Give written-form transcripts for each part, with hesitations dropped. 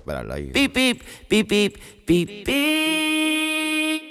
But I love you. Beep, beep, beep, beep, beep, beep.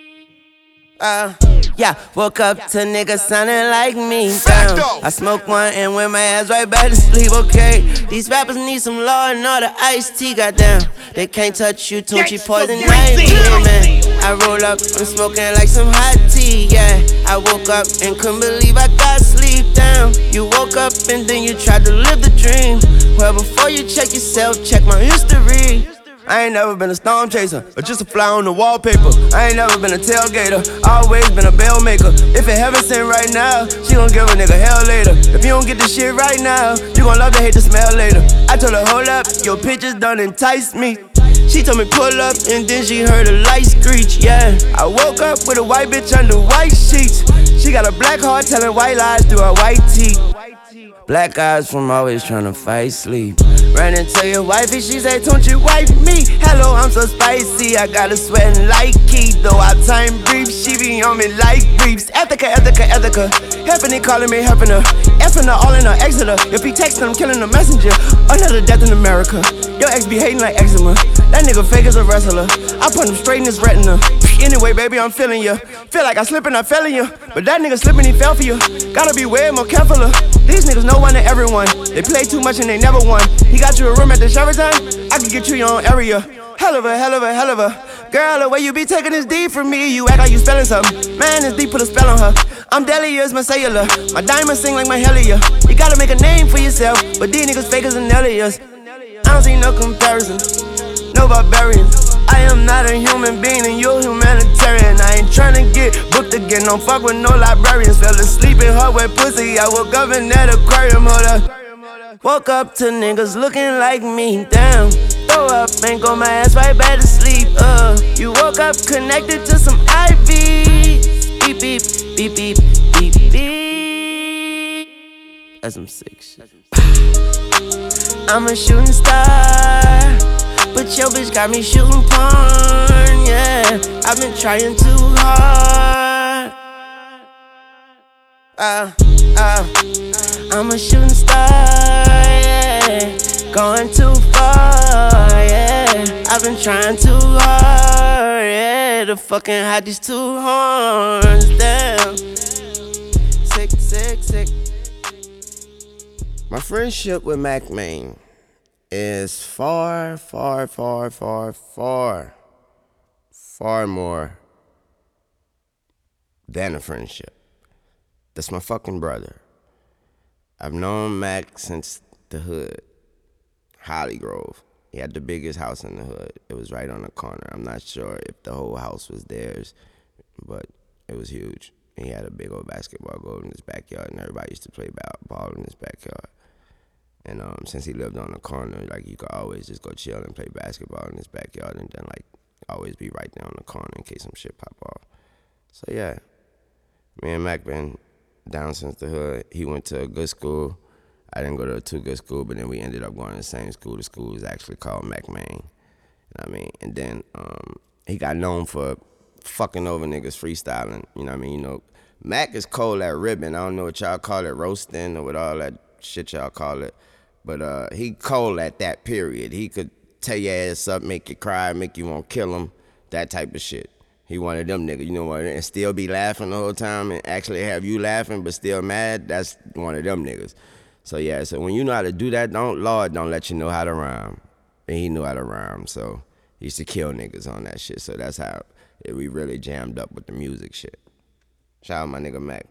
Yeah, woke up to niggas sounding like me. Damn, I smoke one and went my ass right back to sleep, okay. These rappers need some law and order, iced tea, goddamn. They can't touch you, Tunchi poison ivy, yeah, man. I roll up, I'm smoking like some hot tea, yeah. I woke up and couldn't believe I got sleep down. You woke up and then you tried to live the dream. Well, before you check yourself, check my history. I ain't never been a storm chaser, or just a fly on the wallpaper. I ain't never been a tailgater, always been a bail maker. If it heaven sent right now, she gon' give a nigga hell later. If you don't get this shit right now, you gon' love to hate the smell later. I told her, hold up, your pictures done enticed me. She told me pull up, and then she heard a light screech, yeah. I woke up with a white bitch under white sheets. She got a black heart telling white lies through her white teeth. Black eyes from always tryna fight sleep. Ran into your wifey, she said, don't you wipe me? Hello, I'm so spicy, I got her sweating like Keith. Though I time brief, she be on me like briefs. Ethica, ethica, ethica. Helping it, calling me, helping her. Effing her, all in her exeter. If he texting, I'm killing the messenger. Another death in America. Your ex be hating like eczema. That nigga fake as a wrestler. I put him straight in his retina. Anyway, baby, I'm feeling you. Feel like I slipping, I fell in you. But that nigga slipping, he fell for you. Gotta be way more careful. These niggas know one to everyone. They play too much and they never won. He got you a room at the Sheraton? I can get you your own area. Hell of a, hell of a, hell of a. Girl, the way you be taking this deep from me, you act like you spelling something. Man, this deep put a spell on her. I'm deadly as my cellular. My diamonds sing like my Helia. You gotta make a name for yourself, but these niggas fake as an Elias. I don't see no comparison, no barbarian. I am not a human being and you're humanitarian. I ain't tryna get booked again, don't fuck with no librarians. Fell asleep in her wet pussy, I woke up in that aquarium, hold up. Woke up to niggas looking like me, damn. Throw up, ain't go my ass right back to sleep, You woke up connected to some IV. Beep, beep, beep, beep, beep, beep. That's some sick shit. I'm a shooting star, but your bitch got me shooting porn, yeah. I've been trying too hard. I'm a shooting star, yeah. Going too far, yeah. I've been trying too hard, yeah. To fucking hide these two horns, damn. Sick, sick, sick. My friendship with Mac Main is far more than a friendship. That's my fucking brother. I've known Mac since the hood, Holly Grove. He had the biggest house in the hood. It was right on the corner. I'm not sure if the whole house was theirs, but it was huge. He had a big old basketball goal in his backyard, and everybody used to play ball in his backyard. And since he lived on the corner, like, you could always just go chill and play basketball in his backyard, and then, like, always be right there on the corner in case some shit pop off. So yeah, me and Mac been down since the hood. He went to a good school. I didn't go to a too good school, but then we ended up going to the same school. The school was actually called Mac Main. You know what I mean? And then he got known for fucking over niggas freestyling. You know what I mean? You know, Mac is cold at ribbon. I don't know what y'all call it, roasting or what all that shit y'all call it. But he cold at that period. He could tear your ass up, make you cry, make you want to kill him, that type of shit. He one of them niggas, you know what, and still be laughing the whole time and actually have you laughing but still mad, that's one of them niggas. So yeah, so when you know how to do that, Lord don't let you know how to rhyme. And he knew how to rhyme, so he used to kill niggas on that shit. So that's how we really jammed up with the music shit. Shout out my nigga Mac.